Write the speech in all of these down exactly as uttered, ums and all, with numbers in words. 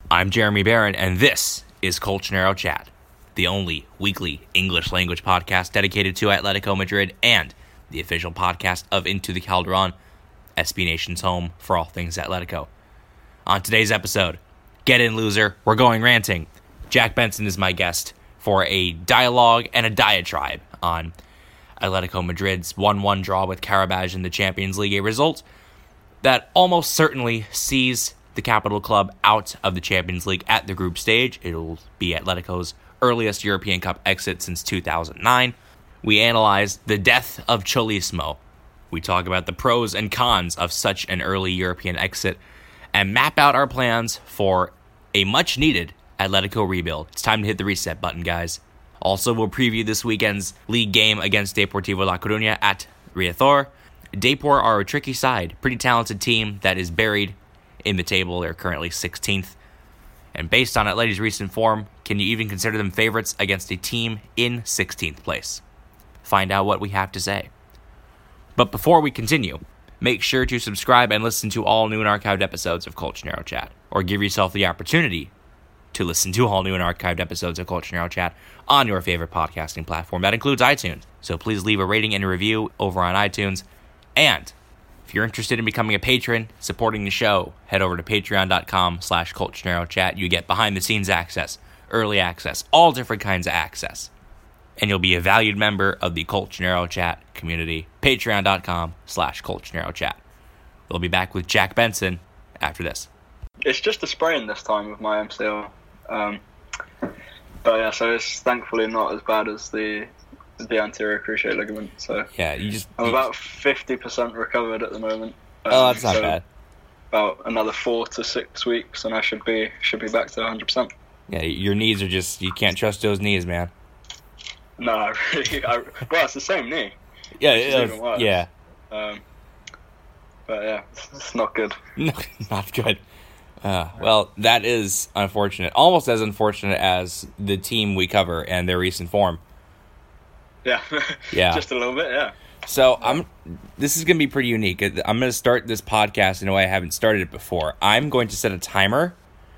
I'm Jeremy Barron, and this is Colchonero Chat, the only weekly English language podcast dedicated to Atletico Madrid and the official podcast of Into the Calderon, S B Nation's home for all things Atletico. On today's episode, get in, loser, we're going ranting. Jack Benson is my guest for a dialogue and a diatribe on Atletico Madrid's one one draw with Qarabağ in the Champions League, a result that almost certainly sees the capital club out of the Champions League at the group stage. It'll be Atletico's earliest European Cup exit since two thousand nine. We analyze the death of Cholismo. We talk about the pros and cons of such an early European exit and map out our plans for a much-needed Atletico rebuild. It's time to hit the reset button, guys. Also, we'll preview this weekend's league game against Deportivo La Coruña at Riazor. Depor are a tricky side, pretty talented team that is buried in the table. They're currently sixteenth. And based on Atleti's recent form, can you even consider them favorites against a team in sixteenth place? Find out what we have to say. But before we continue, make sure to subscribe and listen to all new and archived episodes of Colchonero Chat, or give yourself the opportunity to listen to all new and archived episodes of Colchonero Chat on your favorite podcasting platform. That includes iTunes. So please leave a rating and a review over on iTunes. And if you're interested in becoming a patron, supporting the show, head over to patreon.com slash Colchonero Chat. You get behind-the-scenes access, early access, all different kinds of access. And you'll be a valued member of the Colchonero Chat community. Patreon.com slash Colchonero Chat. We'll be back with Jack Benson after this. It's just a sprain this time with my M C L. Um, but yeah, so it's thankfully not as bad as the the anterior cruciate ligament. So yeah, you just I'm you, about fifty percent recovered at the moment. Um, oh, that's not so bad. About another four to six weeks, and I should be should be back to one hundred percent. Yeah, your knees are just, you can't trust those knees, man. No, I really. I, well, it's the same knee. Yeah, it is, yeah. Um, but yeah, it's not good. No, not good. Uh, well, that is unfortunate. Almost as unfortunate as the team we cover and their recent form. Yeah. Yeah. Just a little bit, yeah. So I'm. This is going to be pretty unique. I'm going to start this podcast in a way I haven't started it before. I'm going to set a timer,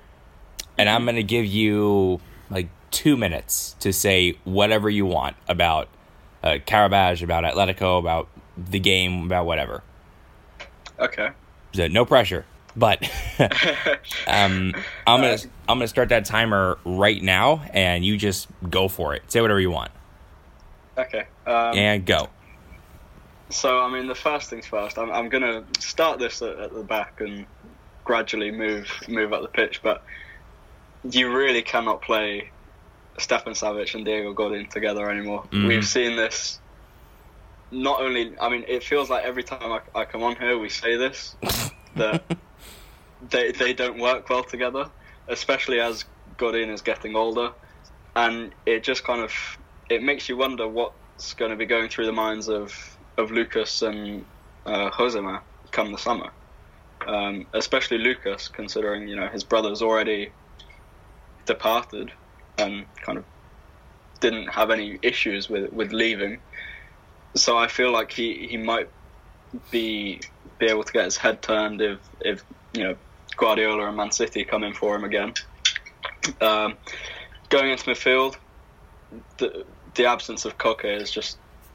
and I'm going to give you like two minutes to say whatever you want about uh, Qarabağ, about Atletico, about the game, about whatever. Okay. So no pressure. But um, I'm gonna I'm gonna start that timer right now, and you just go for it. Say whatever you want. Okay. Um, and go. So, I mean, the first things first. I'm I'm gonna start this at, at the back and gradually move move up the pitch. But you really cannot play Stefan Savic and Diego Godin together anymore. Mm-hmm. We've seen this. Not only, I mean, it feels like every time I, I come on here, we say this that. They they don't work well together, especially as Godin is getting older, and it just kind of it makes you wonder what's going to be going through the minds of, of Lucas and uh, Josema come the summer, um, especially Lucas, considering you know his brother's already departed and kind of didn't have any issues with with leaving, so I feel like he, he might be be able to get his head turned if if you know. Guardiola and Man City come in for him again. Um, going into midfield, the the absence of Koke is just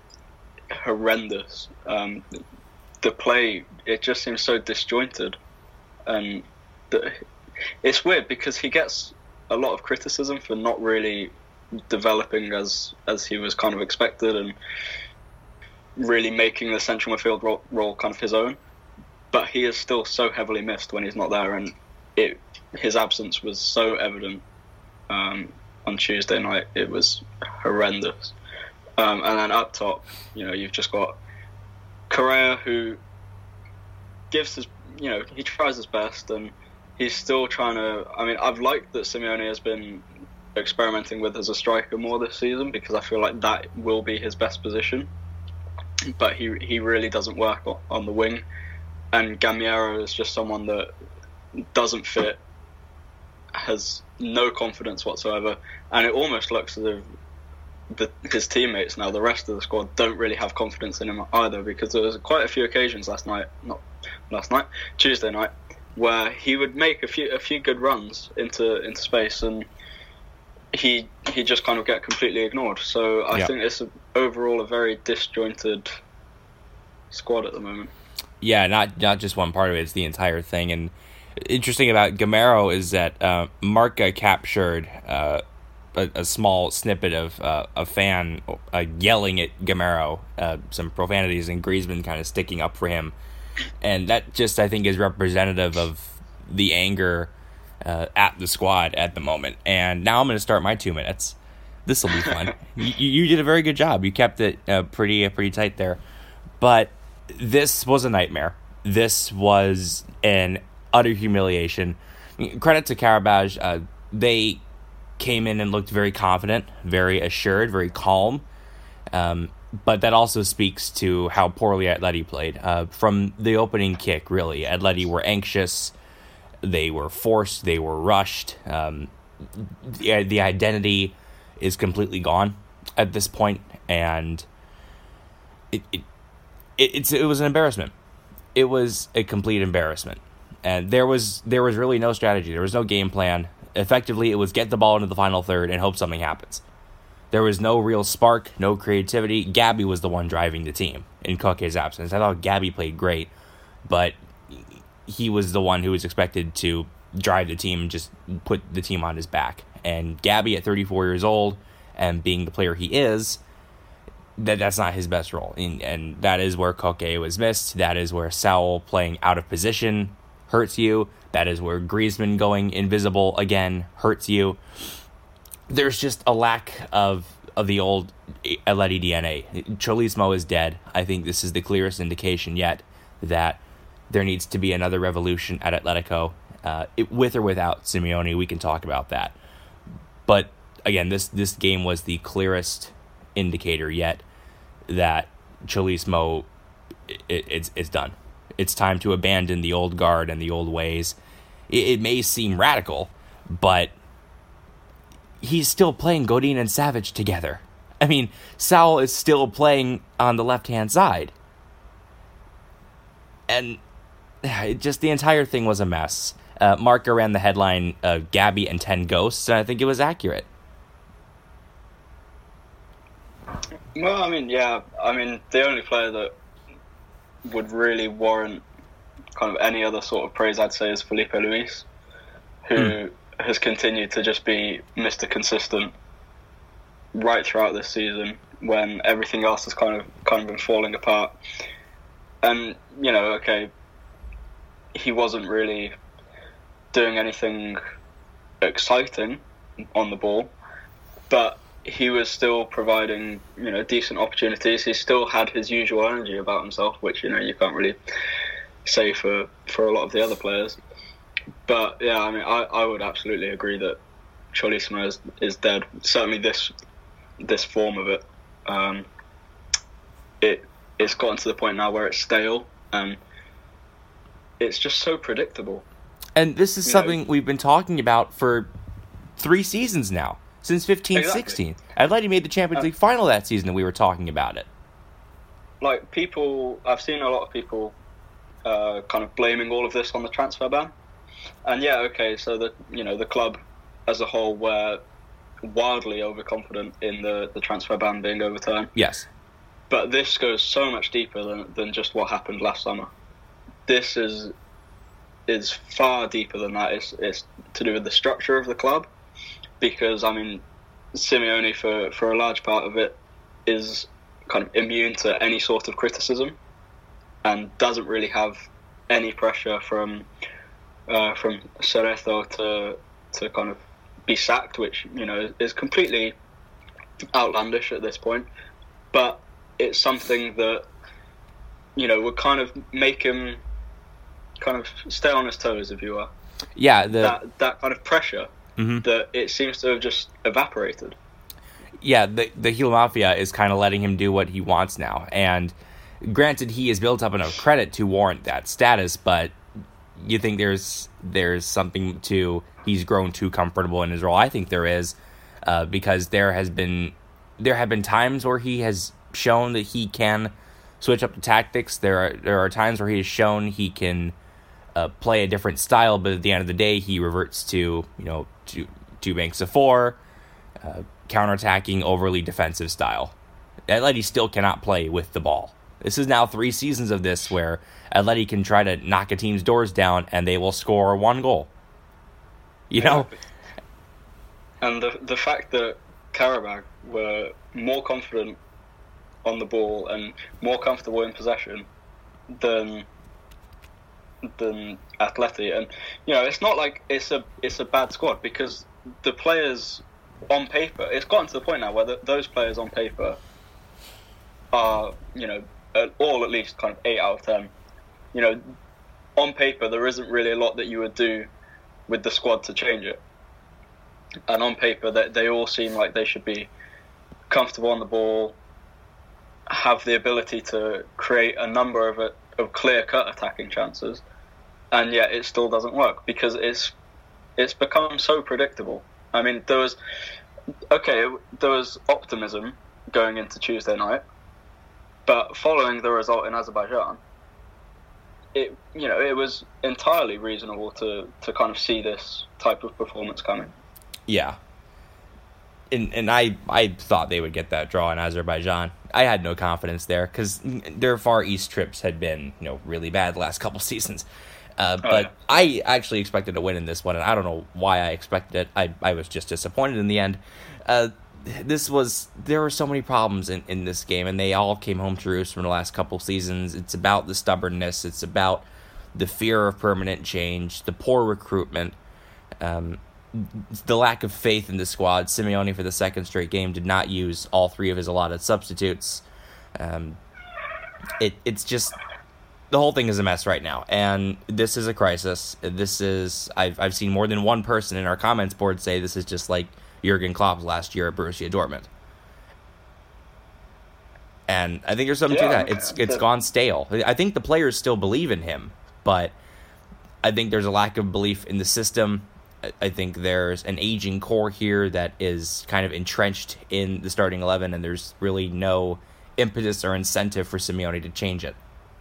horrendous. Um, the play, it just seems so disjointed, and the, it's weird because he gets a lot of criticism for not really developing as as he was kind of expected and really making the central midfield role, role kind of his own. But he is still so heavily missed when he's not there, and it his absence was so evident um, on Tuesday night. It was horrendous. Um, and then up top, you know, you've just got Correa, who gives his, you know, he tries his best, and he's still trying to. I mean, I've liked that Simeone has been experimenting with as a striker more this season because I feel like that will be his best position. But he he really doesn't work on the wing. And Gamiero is just someone that doesn't fit, has no confidence whatsoever, and it almost looks as if the, his teammates now, the rest of the squad, don't really have confidence in him either, because there was quite a few occasions last night, not last night, Tuesday night, where he would make a few a few good runs into into space, and he he just kind of get completely ignored. So I yeah. think it's a, overall a very disjointed squad at the moment. Yeah, not not just one part of it; it's the entire thing. And interesting about Gameiro is that uh, Marca captured uh, a, a small snippet of uh, a fan uh, yelling at Gameiro, uh, some profanities, and Griezmann kind of sticking up for him. And that just, I think, is representative of the anger uh, at the squad at the moment. And now I'm going to start my two minutes. This will be fun. you, you did a very good job. You kept it uh, pretty uh, pretty tight there. But this was a nightmare. This was an utter humiliation. Credit to Karabaj. Uh, they came in and looked very confident, very assured, very calm. Um But that also speaks to how poorly Atleti played. Uh, from the opening kick, really, Atleti were anxious. They were forced. They were rushed. Um, the, the identity is completely gone at this point, and it, it it it's it was an embarrassment. It was a complete embarrassment, and there was there was really no strategy. There was no game plan. Effectively, it was get the ball into the final third and hope something happens. There was no real spark, no creativity. Gabby was the one driving the team in Koke's absence. I thought Gabby played great, but he was the one who was expected to drive the team and just put the team on his back. And Gabby, at thirty-four years old and being the player he is, that that's not his best role. And, and that is where Koke was missed. That is where Saul playing out of position hurts you. That is where Griezmann going invisible again hurts you. There's just a lack of of the old Atleti D N A. Cholismo is dead. I think this is the clearest indication yet that there needs to be another revolution at Atletico. Uh, it, with or without Simeone, we can talk about that. But again, this, this game was the clearest indicator yet that Cholismo, it, it's, it's done. It's time to abandon the old guard and the old ways. It, it may seem radical, but he's still playing Godin and Savage together. I mean, Saul is still playing on the left-hand side. And it just the entire thing was a mess. Uh, Marca ran the headline, uh, Gabby and ten Ghosts, and I think it was accurate. Well, I mean, yeah. I mean, the only player that would really warrant kind of any other sort of praise, I'd say, is Felipe Luis, who... Hmm. has continued to just be Mister Consistent right throughout this season when everything else has kind of kind of been falling apart. And, you know, okay, he wasn't really doing anything exciting on the ball, but he was still providing, you know, decent opportunities. He still had his usual energy about himself, which, you know, you can't really say for, for a lot of the other players. But yeah, I mean, I, I would absolutely agree that Cholismo is, is dead. Certainly, this this form of it, um, it it's gotten to the point now where it's stale and it's just so predictable. And this is you something know, we've been talking about for three seasons now, since fifteen sixteen. Exactly. Atleti made the Champions League uh, final that season, and we were talking about it. Like people, I've seen a lot of people uh, kind of blaming all of this on the transfer ban. And yeah, okay, so the you know the club as a whole were wildly overconfident in the, the transfer ban being overturned. Yes. But this goes so much deeper than than just what happened last summer. This is is far deeper than that. It's it's to do with the structure of the club, because I mean, Simeone for, for a large part of it is kind of immune to any sort of criticism, and doesn't really have any pressure from. Uh, from Cerezo to to kind of be sacked, which, you know, is completely outlandish at this point. But it's something that, you know, would kind of make him kind of stay on his toes, if you were. Yeah, the... that that kind of pressure mm-hmm. that it seems to have just evaporated. Yeah, the the heel mafia is kind of letting him do what he wants now, and granted, he has built up enough credit to warrant that status, but you think there's there's something to he's grown too comfortable in his role. I think there is, uh, because there has been there have been times where he has shown that he can switch up the tactics. There are there are times where he has shown he can uh, play a different style, but at the end of the day, he reverts to, you know, two, two banks of four, uh, counterattacking, overly defensive style. Atleti still cannot play with the ball. This is now three seasons of this where Atleti can try to knock a team's doors down and they will score one goal. You know? And the the fact that Qarabag were more confident on the ball and more comfortable in possession than than Atleti, and you know, it's not like it's a it's a bad squad, because the players on paper, it's gotten to the point now where the, those players on paper are, you know, all at least kind of eight out of ten. You know, on paper there isn't really a lot that you would do with the squad to change it. And on paper they, they all seem like they should be comfortable on the ball, have the ability to create a number of, of clear-cut attacking chances, and yet it still doesn't work because it's it's become so predictable. I mean, there was okay, there was optimism going into Tuesday night, but following the result in Azerbaijan, it you know it was entirely reasonable to, to kind of see this type of performance coming. Yeah. And and I, I thought they would get that draw in Azerbaijan. I had no confidence there because their Far East trips had been, you know, really bad the last couple seasons. Uh, but oh, yeah. I actually expected a win in this one, and I don't know why I expected it. I, I was just disappointed in the end. Uh, this was there were so many problems in, in this game, and they all came home to roost from the last couple seasons. It's about the stubbornness. It's about the fear of permanent change, the poor recruitment, um, the lack of faith in the squad. Simeone, for the second straight game, did not use all three of his allotted substitutes. Um, it it's just the whole thing is a mess right now, and this is a crisis. This is I've I've seen more than one person in our comments board say this is just like Jurgen Klopp's last year at Borussia Dortmund, and I think there's something yeah, to that. It's it's gone stale. I think the players still believe in him, but I think there's a lack of belief in the system. I think there's an aging core here that is kind of entrenched in the starting eleven, and there's really no impetus or incentive for Simeone to change it.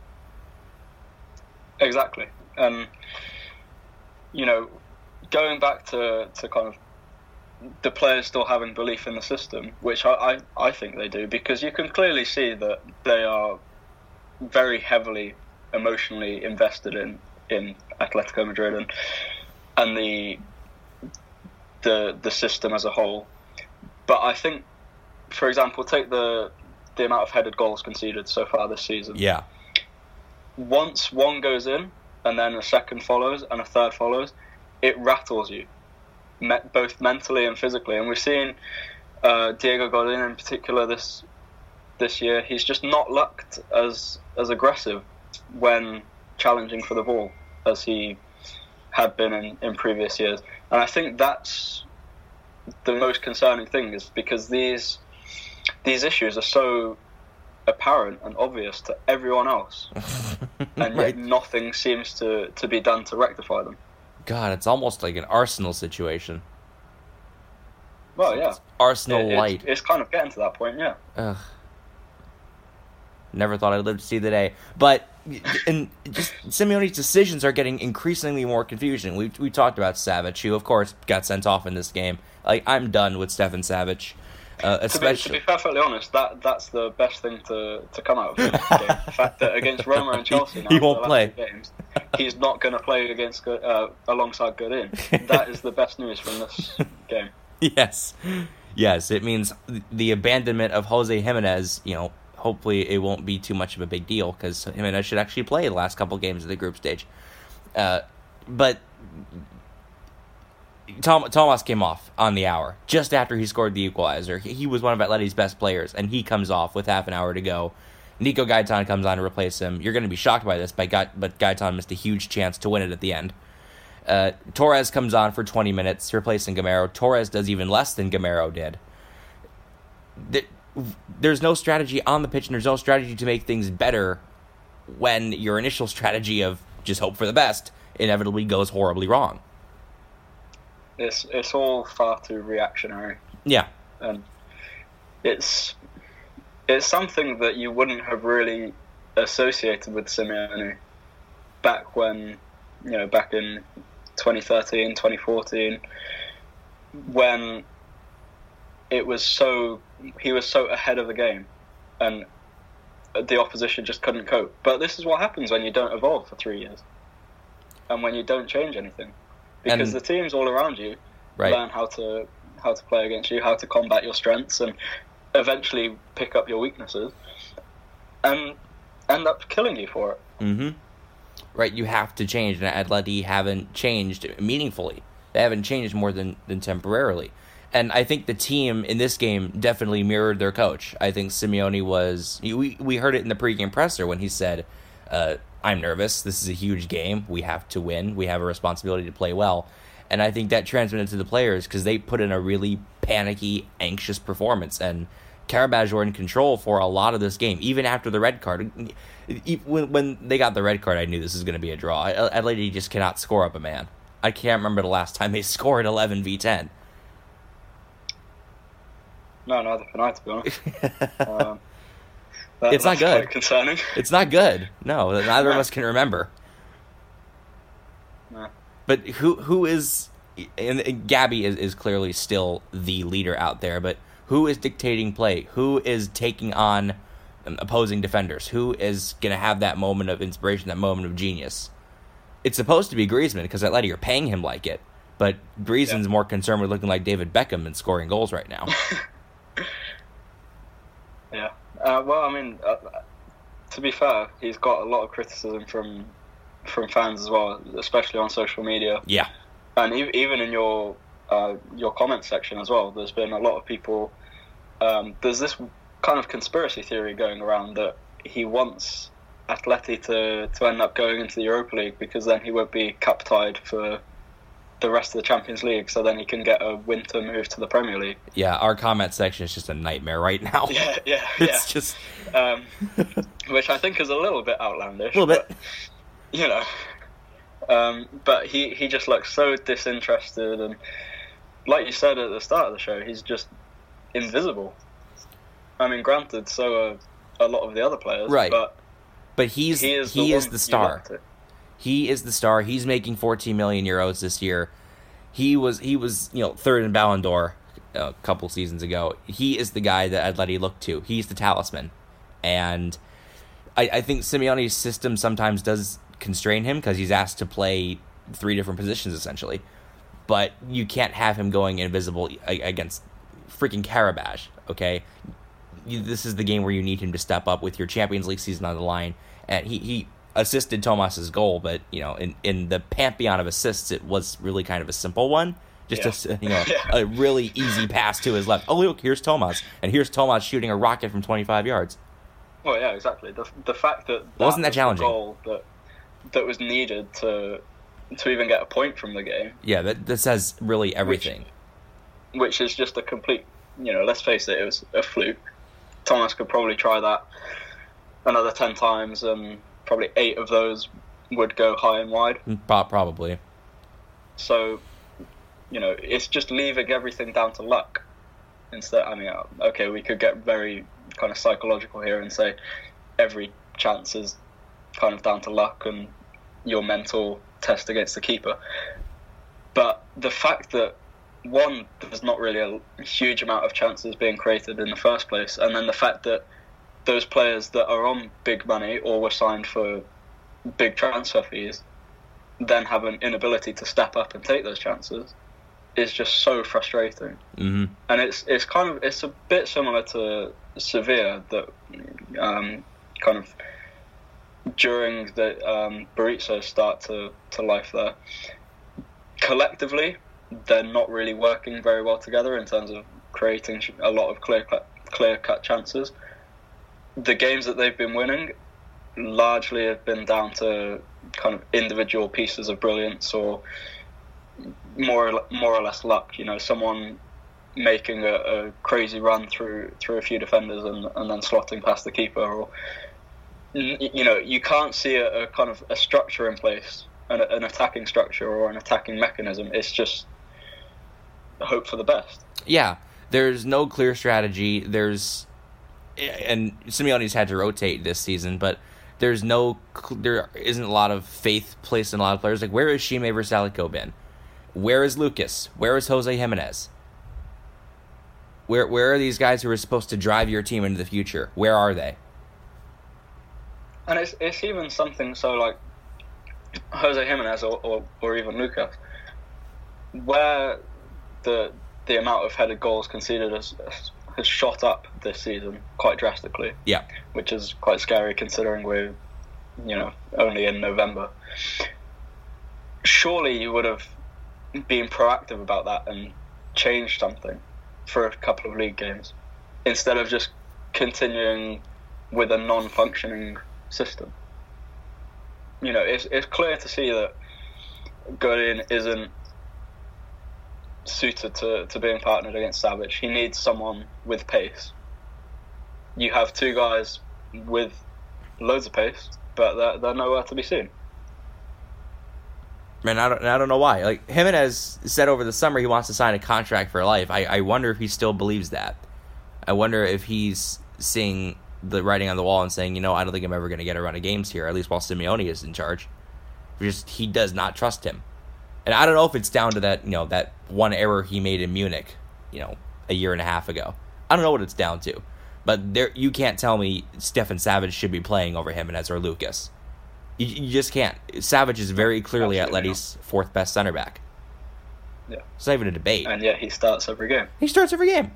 Exactly. Um, you know, going back to, to kind of the players still having belief in the system, which I, I, I think they do, because you can clearly see that they are very heavily emotionally invested in, in Atletico Madrid and and the the the system as a whole. But I think, for example, take the the amount of headed goals conceded so far this season. Yeah. Once one goes in, and then a second follows, and a third follows, it rattles you, me- both mentally and physically. And we've seen uh, Diego Godin in particular this this year. He's just not looked as as aggressive when challenging for the ball as he had been in, in previous years. And I think that's the most concerning thing, is because these these issues are so apparent and obvious to everyone else, and yet right. nothing seems to, to be done to rectify them. God, it's almost like an Arsenal situation. Well, yeah. It's Arsenal it, light. It's, it's kind of getting to that point, yeah. Ugh. Never thought I'd live to see the day. But and just Simeone's decisions are getting increasingly more confusing. We we talked about Savic, who of course got sent off in this game. Like, I'm done with Stefan Savic. Uh, especially to, be, to be perfectly honest, that that's the best thing to, to come out of this game. The fact that against Roma and Chelsea now, he won't play. Games, he's not going to play against uh, alongside Godin. That is the best news from this game. Yes, yes, it means the abandonment of Jose Jimenez. You know, hopefully it won't be too much of a big deal, because Jimenez should actually play the last couple games of the group stage. Uh, but Tom, Thomas came off on the hour, just after he scored the equalizer. He, he was one of Atleti's best players, and he comes off with half an hour to go. Nico Gaitan comes on to replace him. You're going to be shocked by this, but, Ga- but Gaitan missed a huge chance to win it at the end. Uh, Torres comes on for twenty minutes, replacing Gamero. Torres does even less than Gamero did. There, there's no strategy on the pitch, and there's no strategy to make things better when your initial strategy of just hope for the best inevitably goes horribly wrong. It's it's all far too reactionary. Yeah. And it's it's something that you wouldn't have really associated with Simeone back when you know, back in twenty thirteen, twenty fourteen, when it was so he was so ahead of the game, and the opposition just couldn't cope. But this is what happens when you don't evolve for three years, and when you don't change anything, because and, the teams all around you right. learn how to how to play against you, how to combat your strengths, and eventually pick up your weaknesses, and end up killing you for it. Mm-hmm. Right, you have to change, and Atleti haven't changed meaningfully. They haven't changed more than, than temporarily. And I think the team in this game definitely mirrored their coach. I think Simeone was... We, we heard it in the pregame presser when he said, uh, I'm nervous. This is a huge game. We have to win. We have a responsibility to play well. And I think that transmitted to the players because they put in a really panicky, anxious performance. And Karabaj were in control for a lot of this game, even after the red card. When, when they got the red card, I knew this was going to be a draw. Atleti just cannot score up a man. I can't remember the last time they scored eleven v ten. No, neither can I, to be honest. um, that, it's not good. Quite concerning. It's not good. No, neither of us can remember. No. But who who is... And Gabby is, is clearly still the leader out there, but who is dictating play? Who is taking on opposing defenders? Who is going to have that moment of inspiration, that moment of genius? It's supposed to be Griezmann, because Atleti are paying him like it, but Griezmann's yeah. more concerned with looking like David Beckham and scoring goals right now. yeah. Uh, well, I mean, uh, to be fair, he's got a lot of criticism from from fans as well, especially on social media. Yeah. And even in your uh, your comment section as well, there's been a lot of people... Um, there's this kind of conspiracy theory going around that he wants Atleti to, to end up going into the Europa League because then he won't be cup tied for the rest of the Champions League, so then he can get a winter move to the Premier League. Yeah, our comment section is just a nightmare right now. Yeah, yeah, it's yeah. just... Um, which I think is a little bit outlandish. A little bit. But, you know... Um, but he, he just looks so disinterested, and like you said at the start of the show, he's just invisible. I mean, granted, so are a lot of the other players, right? But but he's he is he the, is the star. He is the star. He's making fourteen million euros this year. He was he was you know third in Ballon d'Or a couple seasons ago. He is the guy that Atleti look to. He's the talisman, and I, I think Simeone's system sometimes does constrain him because he's asked to play three different positions essentially, but you can't have him going invisible against freaking Karabaj. Okay, you, this is the game where you need him to step up with your Champions League season on the line, and he, he assisted Thomas's goal, but you know in, in the pantheon of assists it was really kind of a simple one, just yeah. a you know yeah. a really easy pass to his left. Oh look, here's Thomas, and here's Thomas shooting a rocket from twenty-five yards. Well, yeah, exactly. The the fact that, that wasn't that was challenging? The goal that that was needed to to even get a point from the game. Yeah, that that says really everything. Which, which is just a complete, you know, let's face it, it was a fluke. Thomas could probably try that another ten times, and probably eight of those would go high and wide. Probably. So, you know, it's just leaving everything down to luck. Instead, I mean, okay, we could get very kind of psychological here and say every chance is kind of down to luck and your mental test against the keeper. But the fact that, one, there's not really a huge amount of chances being created in the first place, and then the fact that those players that are on big money or were signed for big transfer fees then have an inability to step up and take those chances is just so frustrating. Mm-hmm. And it's it's kind of it's a bit similar to Sevilla, that um, kind of during the um, Berizzo start to, to life there, collectively they're not really working very well together in terms of creating a lot of clear cut, clear cut chances. The games that they've been winning largely have been down to kind of individual pieces of brilliance, or more or, more or less luck. You know, someone making a, a crazy run through through a few defenders and, and then slotting past the keeper, or you know, you can't see a, a kind of a structure in place, an, an attacking structure or an attacking mechanism. It's just hope for the best. Yeah, there's no clear strategy. There's, and Simeone's had to rotate this season, but There's no, there isn't a lot of faith placed in a lot of players. Like, where is Shime Vrsaljko been? Where is Lucas? Where is Jose Jimenez? Where where are these guys who are supposed to drive your team into the future? Where are they? And it's it's even something so like Jose Jimenez or, or, or even Lucas, where the the amount of headed goals conceded has, has shot up this season quite drastically. Yeah. Which is quite scary considering we're, you know, only in November. Surely you would have been proactive about that and changed something for a couple of league games instead of just continuing with a non-functioning system. You know, it's it's clear to see that Godin isn't suited to, to being partnered against Savage. He needs someone with pace. You have two guys with loads of pace, but they're, they're nowhere to be seen. Man, I don't, I don't know why. Like, Jimenez said over the summer he wants to sign a contract for life. I, I wonder if he still believes that. I wonder if he's seeing the writing on the wall and saying, you know, I don't think I'm ever going to get a run of games here, at least while Simeone is in charge. Just, he does not trust him. And I don't know if it's down to that, you know, that one error he made in Munich, you know, a year and a half ago. I don't know what it's down to. But there, you can't tell me Stefan Savage should be playing over Jimenez or Lucas. You, you just can't. Savage is very clearly Atleti's fourth best center back. Yeah. It's not even a debate. And yet he starts every game. He starts every game.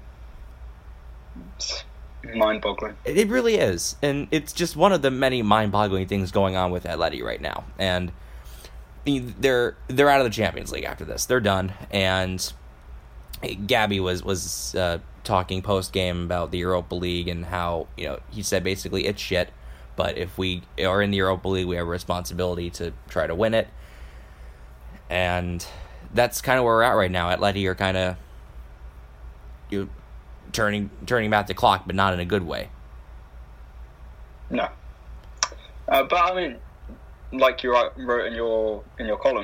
It's mind-boggling. It, it really is. And it's just one of the many mind-boggling things going on with Atleti right now. And they're they're out of the Champions League after this. They're done. And Gabby was, was uh, talking post-game about the Europa League and how, you know, he said basically it's shit. But if we are in the Europa League, we have a responsibility to try to win it. And that's kind of where we're at right now. Atleti are kind of you know, turning turning back the clock, but not in a good way. No. Uh, but I mean, like you wrote in your in your column,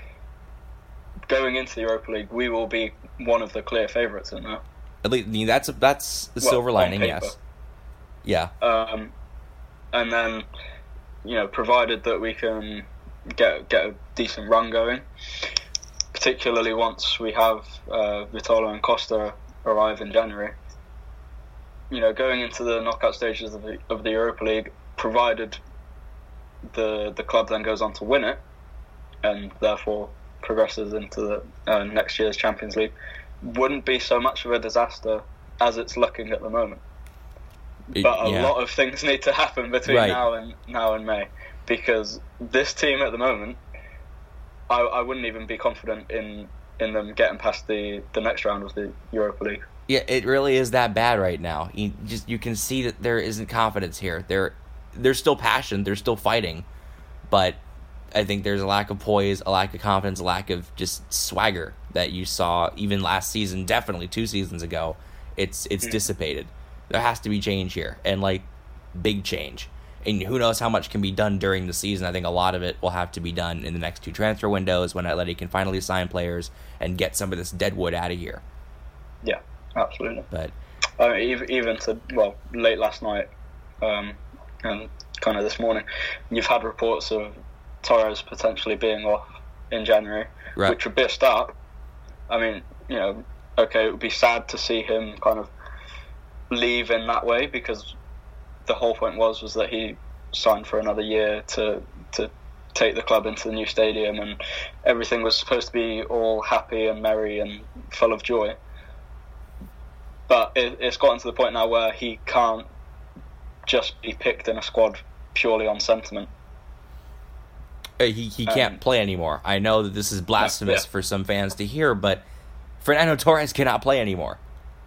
going into the Europa League, we will be one of the clear favourites in there. At least that's that's the well, silver lining, yes. Yeah. Um. And then, you know, provided that we can get get a decent run going, particularly once we have uh, Vitolo and Costa arrive in January, you know, going into the knockout stages of the of the Europa League, provided the the club then goes on to win it, and therefore progresses into the uh, next year's Champions League, wouldn't be so much of a disaster as it's looking at the moment. But a yeah. lot of things need to happen between right. now and now and May, because this team at the moment, I, I wouldn't even be confident in, in them getting past the, the next round of the Europa League. Yeah, it really is that bad right now. You just you can see that there isn't confidence here. There, there's still passion. They're still fighting, but I think there's a lack of poise, a lack of confidence, a lack of just swagger that you saw even last season. Definitely two seasons ago. It's it's mm. dissipated. There has to be change here, and like big change. And who knows how much can be done during the season. I think a lot of it will have to be done in the next two transfer windows when Atleti can finally sign players and get some of this deadwood out of here. Yeah, absolutely. But I mean, even, even to, well, late last night um, and kind of this morning, you've had reports of Torres potentially being off in January, right. which would be a start. I mean, you know, okay, it would be sad to see him kind of leave in that way, because the whole point was was that he signed for another year to to take the club into the new stadium, and everything was supposed to be all happy and merry and full of joy. But it, it's gotten to the point now where he can't just be picked in a squad purely on sentiment. He he can't um, play anymore. I know that this is blasphemous yeah. for some fans to hear, but Fernando Torres cannot play anymore.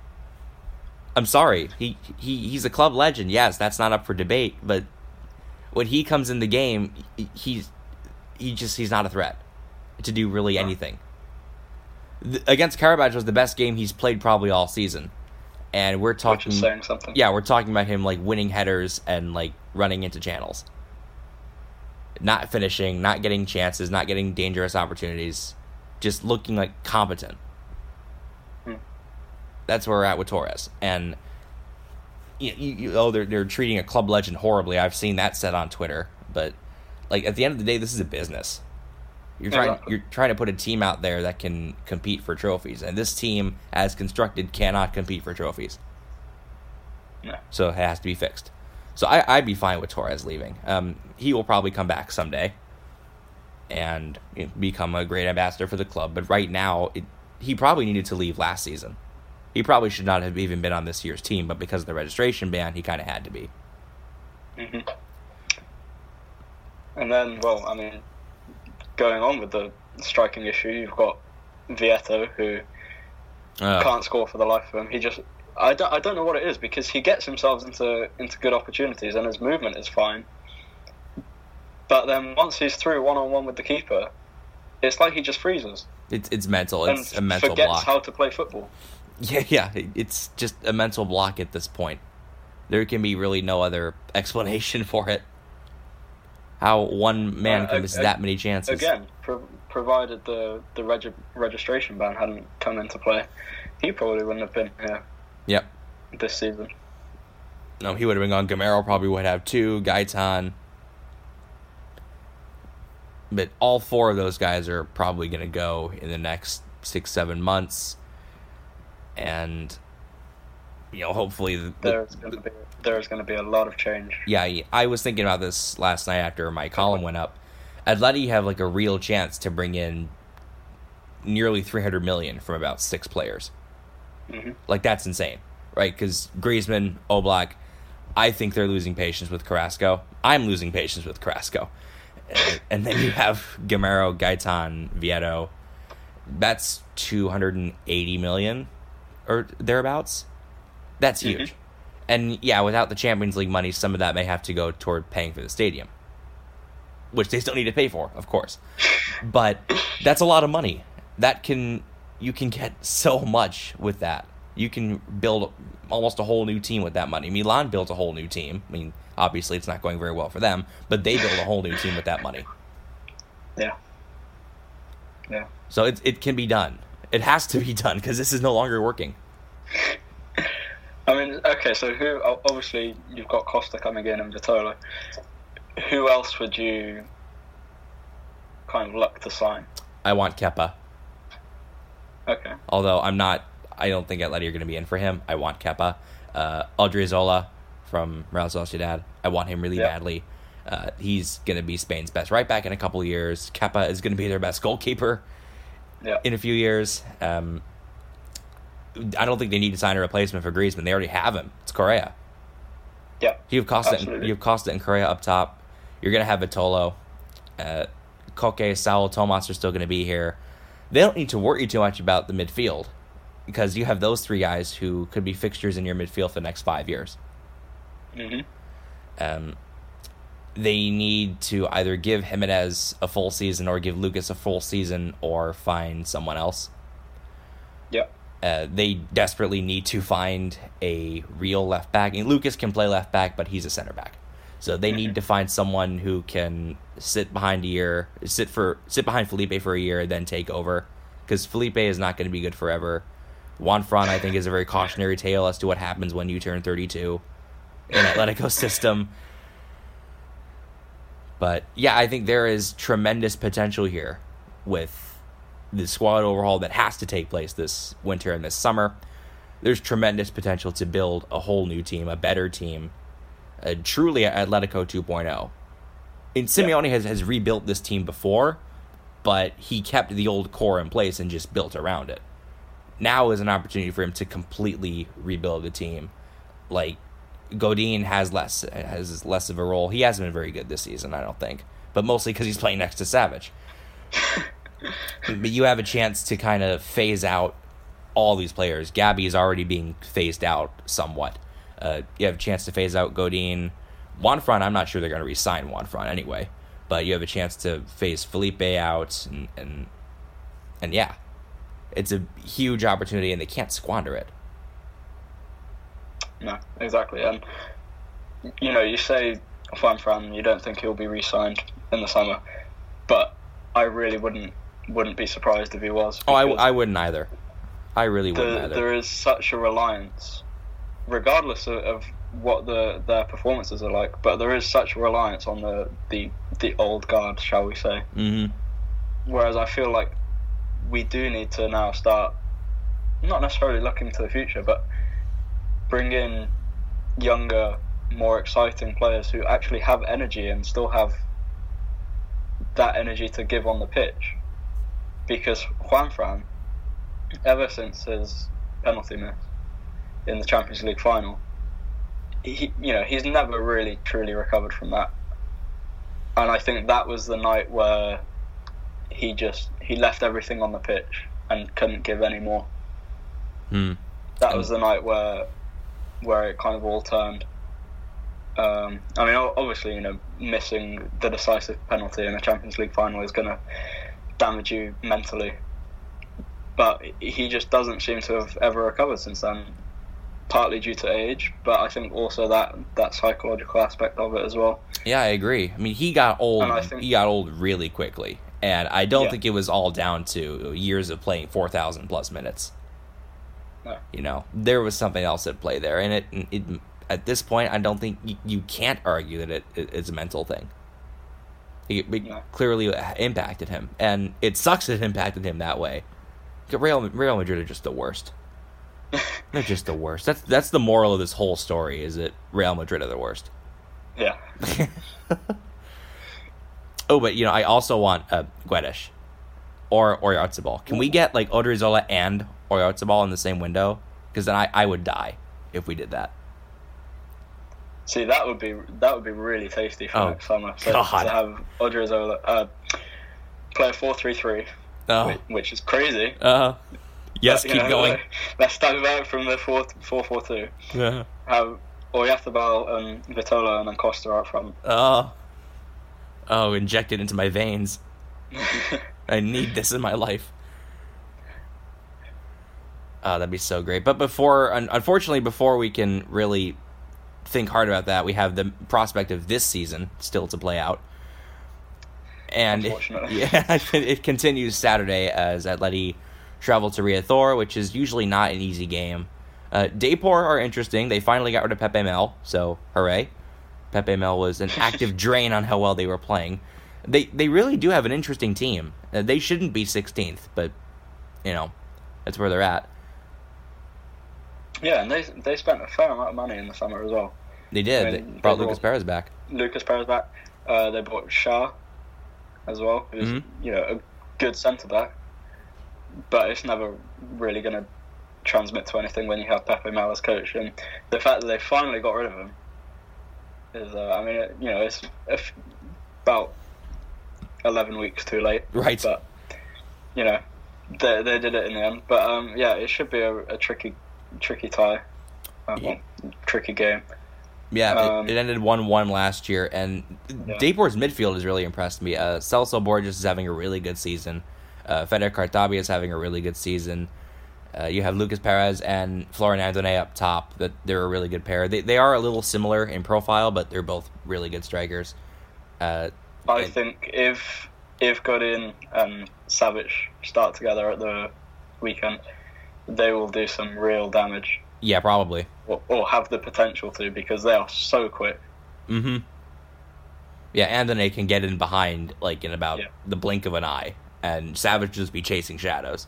I'm sorry. He, he he's a club legend. Yes, that's not up for debate. But when he comes in the game, he's he just he's not a threat to do really anything. The, against Karabakh was the best game he's played probably all season, and we're talking. Which is saying something. Yeah, we're talking about him like winning headers and like running into channels, not finishing, not getting chances, not getting dangerous opportunities, just looking like competent. That's where we're at with Torres. And you, you, oh, they're they're treating a club legend horribly. I've seen that said on Twitter, but like at the end of the day, this is a business. You're trying exactly. you're trying to put a team out there that can compete for trophies, and this team, as constructed, cannot compete for trophies. No. So it has to be fixed. So I, I'd be fine with Torres leaving. Um, he will probably come back someday and you know, become a great ambassador for the club. But right now, it, he probably needed to leave last season. He probably should not have even been on this year's team, but because of the registration ban, he kind of had to be. Mm-hmm. And then, well, I mean, going on with the striking issue, you've got Vieto, who Uh, can't score for the life of him. He just, I don't, I don't know what it is, because he gets himself into into good opportunities and his movement is fine. But then once he's through one on one with the keeper, it's like he just freezes. It's it's mental. It's and a mental forgets block. how to play football. Yeah, yeah. It's just a mental block at this point. There can be really no other explanation for it. How one man Uh, can miss ag- that many chances. Again, pro- provided the the reg- registration ban hadn't come into play, he probably wouldn't have been here Yep. this season. No, he would have been gone. Gamero probably would have two. Gaitan. But all four of those guys are probably going to go in the next six, seven months. And, you know, hopefully... The, There's going to be there's going to be a lot of change. Yeah, I was thinking about this last night after my column went up. Atleti have, like, a real chance to bring in nearly three hundred million dollars from about six players. Mm-hmm. Like, that's insane, right? Because Griezmann, Oblak, I think they're losing patience with Carrasco. I'm losing patience with Carrasco. And, and then you have Gamero, Gaitan, Vieto. That's two hundred eighty million or thereabouts. That's huge. Mm-hmm. And yeah, without the Champions League money, some of that may have to go toward paying for the stadium, which they still need to pay for, of course. But that's a lot of money. That can you can get so much with that. You can build almost a whole new team with that money. Milan built a whole new team. I mean, obviously it's not going very well for them, but they built a whole new team with that money. Yeah. Yeah. So it it can be done. It has to be done because this is no longer working. I mean, okay, so who, obviously you've got Costa coming in and Vitolo. Who else would you kind of look to sign? I want Kepa. Okay. Although I'm not, I don't think Atleti are going to be in for him. I want Kepa. Uh, Odriozola from Real Sociedad. I want him really Yep. badly. Uh, he's going to be Spain's best right back in a couple of years. Kepa is going to be their best goalkeeper Yeah. in a few years. Um, I don't think they need to sign a replacement for Griezmann. They already have him. It's Correa. Yeah. You have Costa. And, Absolutely. you have Costa and Correa up top. You're going to have Vitolo. Uh, Koke, Saul, Tomas are still going to be here. They don't need to worry too much about the midfield because you have those three guys who could be fixtures in your midfield for the next five years. Mm-hmm. Um, they need to either give Jimenez a full season or give Lucas a full season or find someone else. Yep. Uh, they desperately need to find a real left back. And Lucas can play left back, but he's a center back. So they need to find someone who can sit behind a year, sit for sit behind Felipe for a year, then take over. Because Felipe is not going to be good forever. Juan Fran, I think, is a very cautionary tale as to what happens when you turn thirty-two in Atletico's system. But yeah, I think there is tremendous potential here with the squad overhaul that has to take place this winter and this summer. There's tremendous potential to build a whole new team, a better team, a truly Atletico two point oh. And Simeone yeah. has, has rebuilt this team before, but he kept the old core in place and just built around it. Now is an opportunity for him to completely rebuild the team. Like, Godin has less has less of a role. He hasn't been very good this season, I don't think, but mostly because he's playing next to Savage. But you have a chance to kind of phase out all these players. Gabby is already being phased out somewhat. Uh, you have a chance to phase out Godin. Juan Fran, I'm not sure they're going to re-sign Juan Fran anyway, but you have a chance to phase Felipe out, and and, and yeah, it's a huge opportunity, and they can't squander it. No, exactly. And, you know, you say Juan Fran, you don't think he'll be re-signed in the summer, but I really wouldn't wouldn't be surprised if he was. Oh, I, I wouldn't either. I really wouldn't the, either. There is such a reliance regardless of, of what the their performances are like. But there is such reliance on the the, the old guard, shall we say? Mm-hmm. Whereas I feel like we do need to now start, not necessarily looking to the future, but bring in younger, more exciting players who actually have energy and still have that energy to give on the pitch. Because Juanfran, ever since his penalty miss in the Champions League final, he, you know, he's never really truly recovered from that. And I think that was the night where he just he left everything on the pitch and couldn't give any more. Hmm. That was the night where where it kind of all turned. Um, I mean, obviously, you know, missing the decisive penalty in a Champions League final is going to damage you mentally. But he just doesn't seem to have ever recovered since then, partly due to age, but I think also that, that psychological aspect of it as well. Yeah, I agree. I mean, he got old. And I think- he got old really quickly, and I don't Yeah. think it was all down to years of playing four thousand plus minutes. No. You know, there was something else at play there, and it, it at this point, I don't think you, you can't argue that it, it it's a mental thing. It, it No. clearly impacted him, and it sucks that it impacted him that way. Real Real Madrid are just the worst. They're just the worst. That's that's the moral of this whole story: is that Real Madrid are the worst. Yeah. Oh, but you know, I also want uh, Guedes or Oyarzabal. Can we get like Odriozola and Oyarzabal in the same window? Because then I, I would die if we did that. See, that would be that would be really tasty for Oh, next summer. So God. to have Odriozola uh, play a four three three, Oh, which, which is crazy. uh, yes, But, you keep know, going. Let's step back from the four four four two. Uh, Have Oyarzabal and Vitola and then Costa up front. oh, oh, inject it into my veins. I need this in my life. Oh, that'd be so great. But before, un- unfortunately, before we can really think hard about that, we have the prospect of this season still to play out. And Unfortunately. yeah, it continues Saturday as Atleti travel to Riazor, which is usually not an easy game. Uh, Depor are interesting. They finally got rid of Pepe Mel, so hooray. Pepe Mel was an active drain on how well they were playing. They they really do have an interesting team. Uh, they shouldn't be sixteenth, but, you know, that's where they're at. Yeah, and they they spent a fair amount of money in the summer as well. They did. I They mean, brought they Lucas brought- Perez back. Lucas Perez back. Uh, they bought Shah as well, who's Mhm. you know a good centre back, but it's never really going to transmit to anything when you have Pepe Mel as coach. And the fact that they finally got rid of him is, uh, I mean, it, you know, it's if, about eleven weeks too late, Right. But you know, they they did it in the end. But um, yeah, it should be a, a tricky tricky tie, uh, Yeah. well, tricky game. Yeah, Um, it, it ended one one last year, and Yeah. Depor's midfield has really impressed me. Uh, Celso Borges is having a really good season. Uh, Feder Cartabia is having a really good season. Uh, you have Lucas Perez and Florian Andoné up top. That they're a really good pair. They they are a little similar in profile, but they're both really good strikers. Uh, I and- think if if Godin and Savage start together at the weekend, they will do some real damage, yeah, probably. or, or have the potential to, because they are so quick. Mm-hmm. Yeah, Andoné can get in behind like in about Yeah. the blink of an eye, and Savage just be chasing shadows.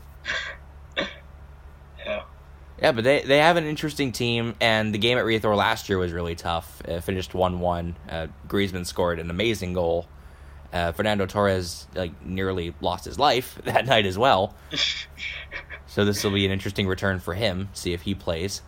Yeah, Yeah, but they, they have an interesting team, and the game at Riazor last year was really tough. It finished one one. Uh, Griezmann scored an amazing goal. Uh, Fernando Torres like nearly lost his life that night as well. So this will be an interesting return for him. See if he plays.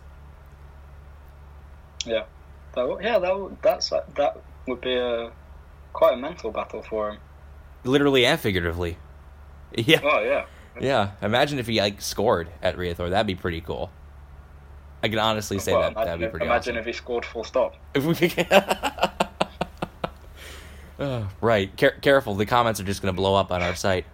yeah, that, would- yeah. That would, that's that would be a quite a mental battle for him. Literally and figuratively. Yeah, Oh yeah, yeah. Imagine if he like scored at Riazor. That'd be pretty cool. I can honestly say well, that imagine, that'd be if, pretty imagine awesome. if he scored full stop. If we Oh, right. Care- careful. The comments are just going to blow up on our site.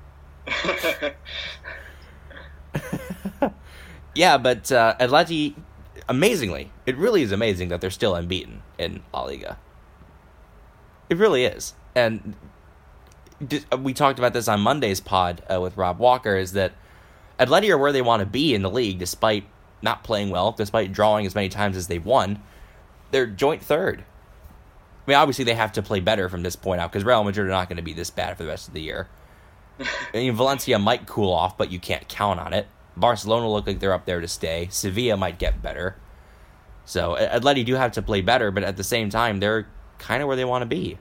Yeah, but uh, Atleti, amazingly, it really is amazing that they're still unbeaten in La Liga. It really is. And d- we talked about this on Monday's pod uh, with Rob Walker, is that Atleti are where they want to be in the league despite not playing well, despite drawing as many times as they've won. They're joint third. I mean, obviously they have to play better from this point out, because Real Madrid are not going to be this bad for the rest of the year. I mean, Valencia might cool off, but you can't count on it. Barcelona look like they're up there to stay. Sevilla might get better. So Atleti do have to play better, but at the same time, they're kind of where they want to be.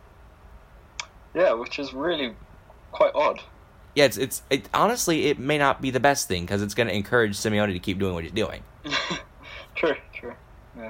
Yeah, which is really quite odd. Yeah, it's it's it, honestly, it may not be the best thing, because it's going to encourage Simeone to keep doing what he's doing. True, true, yeah.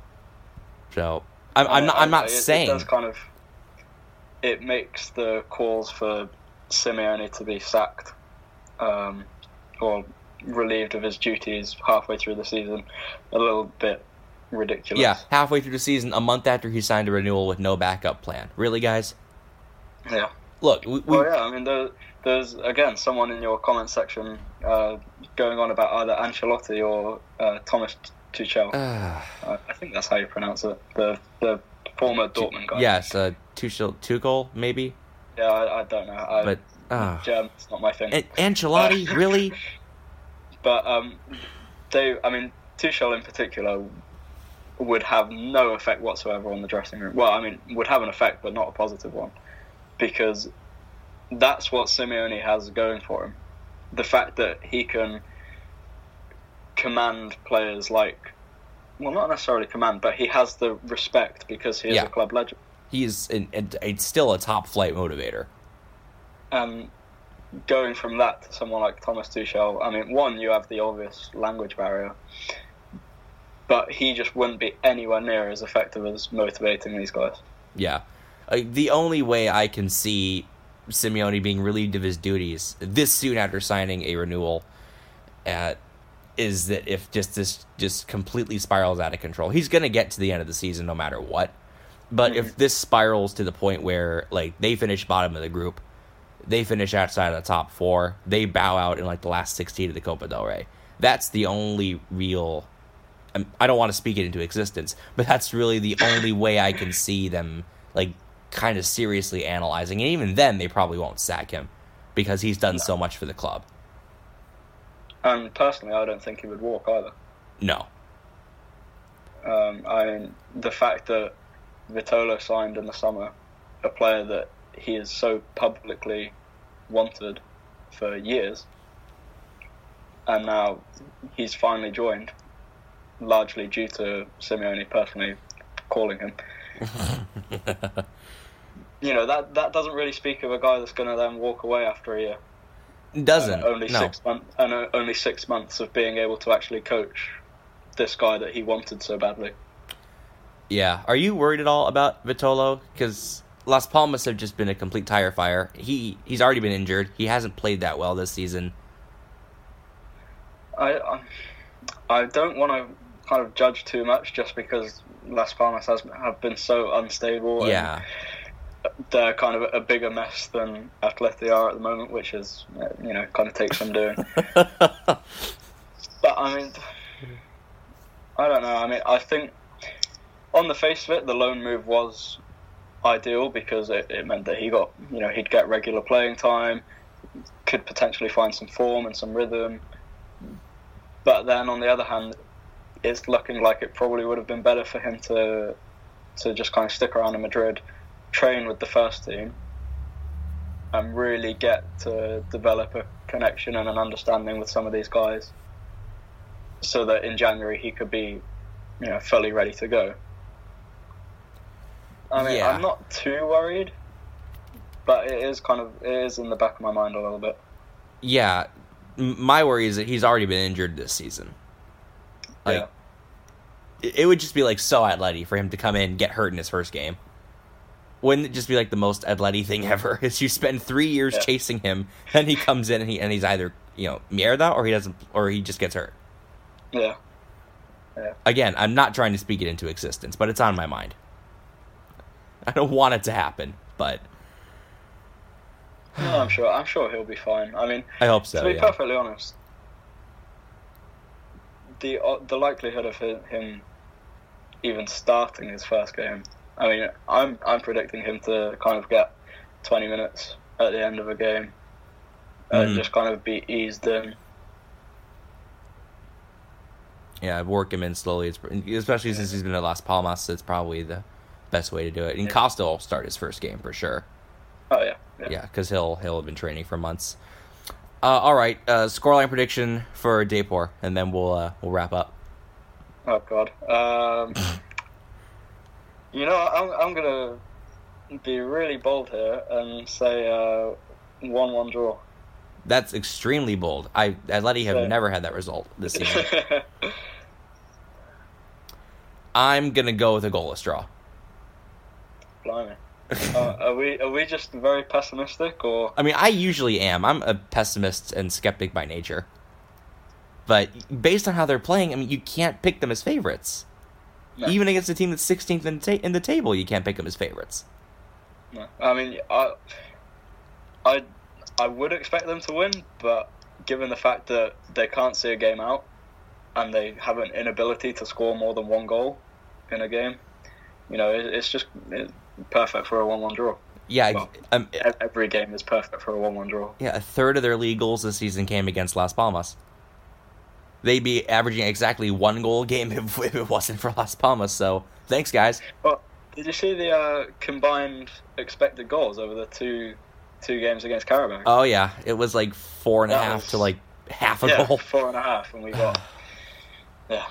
So I'm I'm not I'm not it, saying it does kind of it makes the calls for Simeone to be sacked um, or relieved of his duties halfway through the season a little bit ridiculous. Yeah, halfway through the season, a month after he signed a renewal with no backup plan. Really, guys? Yeah. Look, we, we, well, yeah. I mean, there, there's again someone in your comment section uh, going on about either Ancelotti or uh, Thomas Tuchel. Uh, I think that's how you pronounce it. The the former Dortmund guy. Yes, uh, Tuchel, Tuchel, maybe. Yeah, I, I don't know. I, but uh, German's not my thing. An- Ancelotti, uh, really? But um, they, I mean, Tuchel in particular would have no effect whatsoever on the dressing room. Well, I mean, would have an effect, but not a positive one, because that's what Simeone has going for him. The fact that he can command players like, well, not necessarily command, but he has the respect because he is yeah. a club legend. He's an, a, a, still a top-flight motivator. And going from that to someone like Thomas Tuchel, I mean, one, you have the obvious language barrier, but he just wouldn't be anywhere near as effective as motivating these guys. Yeah. Uh, the only way I can see Simeone being relieved of his duties this soon after signing a renewal at, is that if just this just completely spirals out of control. He's going to get to the end of the season no matter what. But mm-hmm. if this spirals to the point where like they finish bottom of the group, they finish outside of the top four, they bow out in like the last sixteen of the Copa del Rey. That's the only real... I don't want to speak it into existence, but that's really the only way I can see them like kind of seriously analyzing. And even then, they probably won't sack him because he's done no. so much for the club. And personally, I don't think he would walk either. No. Um, I mean, the fact that Vitolo signed in the summer, a player that he is so publicly wanted for years, and now he's finally joined, largely due to Simeone personally calling him. You know, that that doesn't really speak of a guy that's going to then walk away after a year. Doesn't. Uh, only no. six months, and uh, only six months of being able to actually coach this guy that he wanted so badly. Yeah. Are you worried at all about Vitolo? Because Las Palmas have just been a complete tire fire. He he's already been injured. He hasn't played that well this season. I I, I don't want to kind of judge too much just because Las Palmas has have been so unstable. Yeah. And they're kind of a bigger mess than Atleti are at the moment, which is, you know, kind of takes some doing. But, I mean, I don't know. I mean, I think on the face of it, the loan move was ideal because it, it meant that he got, you know, he'd get regular playing time, could potentially find some form and some rhythm. But then, on the other hand, it's looking like it probably would have been better for him to to just kind of stick around in Madrid, train with the first team, and really get to develop a connection and an understanding with some of these guys, so that in January he could be, you know, fully ready to go. I mean, yeah. I'm not too worried, but it is kind of it is in the back of my mind a little bit. Yeah, my worry is that he's already been injured this season. Like, yeah. it would just be like so Atleti for him to come in, get hurt in his first game. Wouldn't it just be like the most Atleti thing ever? Is you spend three years yeah. chasing him, and he comes in and he and he's either, you know, mierda or he doesn't, or he just gets hurt. Yeah. Yeah. Again, I'm not trying to speak it into existence, but it's on my mind. I don't want it to happen, but no, I'm sure. I'm sure he'll be fine. I mean, I hope so. To be yeah. perfectly honest, the uh, the likelihood of him even starting his first game, I mean, I'm I'm predicting him to kind of get twenty minutes at the end of a game, and mm-hmm. just kind of be eased in. Yeah, work him in slowly. It's, especially yeah. since he's been at Las Palmas, it's probably the best way to do it. And yeah. Costa will start his first game for sure. Oh, yeah. Yeah, because yeah, he'll, he'll have been training for months. Uh, all right, uh, scoreline prediction for Daypor, and then we'll uh, we'll wrap up. Oh, God. Um, you know, I'm, I'm going to be really bold here and say uh, one one draw. That's extremely bold. I Atleti have yeah. never had that result this season. I'm going to go with a goalless draw. Blimey. uh, are we are we just very pessimistic, or? I mean, I usually am. I'm a pessimist and skeptic by nature. But based on how they're playing, I mean, you can't pick them as favorites. No. Even against a team that's sixteenth in, ta- in the table, you can't pick them as favorites. No, I mean, I, I, I would expect them to win, but given the fact that they can't see a game out, and they have an inability to score more than one goal in a game, you know, it, it's just it's perfect for a one one draw. Yeah, well, um, every game is perfect for a one one draw. Yeah, a third of their league goals this season came against Las Palmas. They'd be averaging exactly one goal a game if, if it wasn't for Las Palmas, so thanks, guys. Well, did you see the uh, combined expected goals over the two two games against Qarabağ? Oh, yeah. It was like four and that a half was, to like half a yeah, goal. four and a half, and we got... yeah.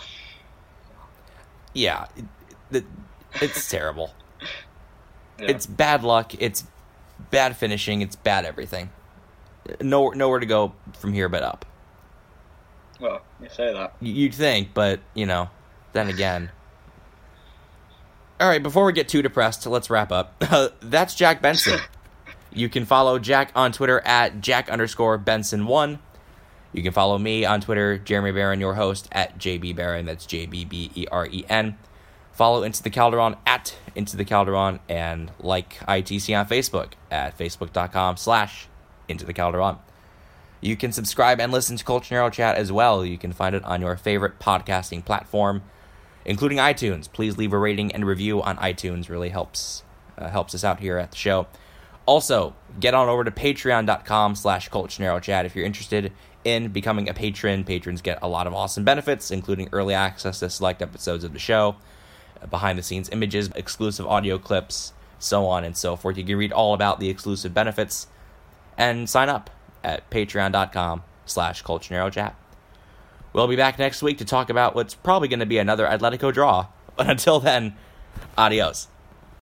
Yeah. It, it, it's terrible. Yeah. It's bad luck. It's bad finishing. It's bad everything. No, nowhere to go from here but up. Well, you say that. You'd think, but, you know, then again. All right, before we get too depressed, let's wrap up. Uh, that's Jack Benson. You can follow Jack on Twitter at Jack underscore Benson one. You can follow me on Twitter, Jeremy Barron, your host, at J B Barron. That's J B B E R E N. Follow Into the Calderon at Into the Calderon, and like I T C on Facebook at facebook.com slash Into the Calderon. You can subscribe and listen to Colchonero Chat as well. You can find it on your favorite podcasting platform, including iTunes. Please leave a rating and review on iTunes. Really helps uh, helps us out here at the show. Also, get on over to patreon.com slash Colchonero Chat if you're interested in becoming a patron. Patrons get a lot of awesome benefits, including early access to select episodes of the show, behind-the-scenes images, exclusive audio clips, so on and so forth. You can read all about the exclusive benefits and sign up at patreon.com slash Colchonero Chat. We'll be back next week to talk about what's probably going to be another Atletico draw. But until then, adios.